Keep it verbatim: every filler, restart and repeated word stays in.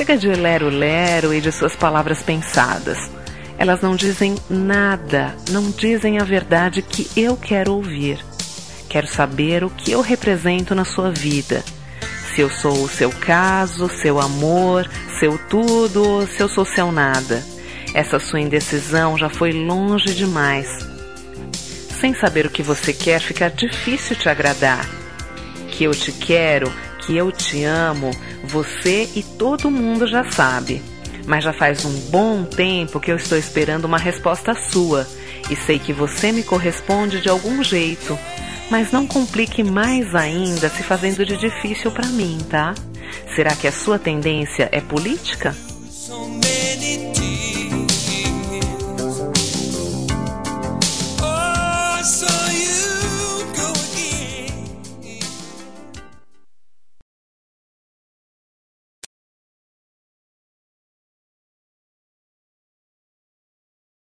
Chega de lero-lero e de suas palavras pensadas. Elas não dizem nada, não dizem a verdade que eu quero ouvir. Quero saber o que eu represento na sua vida. Se eu sou o seu caso, seu amor, seu tudo ou se eu sou seu nada. Essa sua indecisão já foi longe demais. Sem saber o que você quer, fica difícil te agradar. Que eu te quero, que eu te amo, você e todo mundo já sabe. Mas já faz um bom tempo que eu estou esperando uma resposta sua e sei que você me corresponde de algum jeito. Mas não complique mais ainda se fazendo de difícil para mim, tá? Será que a sua tendência é política?